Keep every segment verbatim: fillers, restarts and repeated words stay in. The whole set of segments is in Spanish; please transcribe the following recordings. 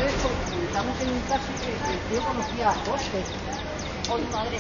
eso, estamos en un caso que el tío conocía a José. Oh, madre.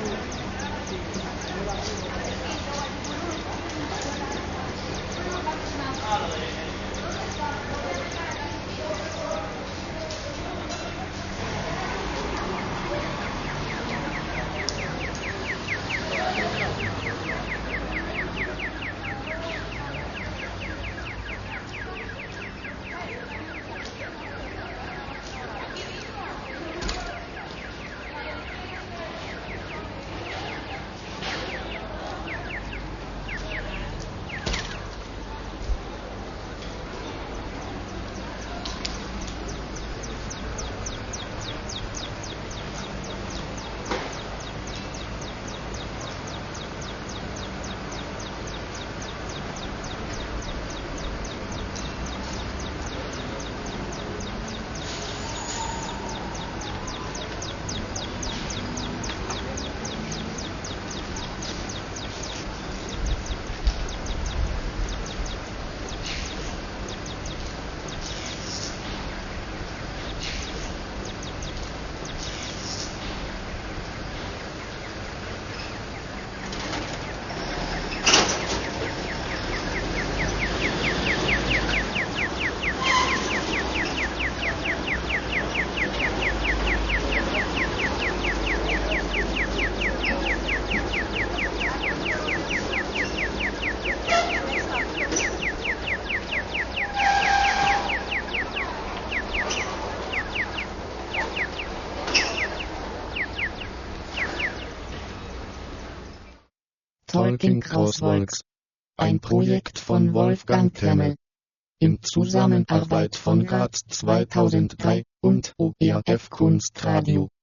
Talking Crosswalks. Ein Projekt von Wolfgang Temmel. In Zusammenarbeit von Graz zweitausenddrei und O R F Kunstradio.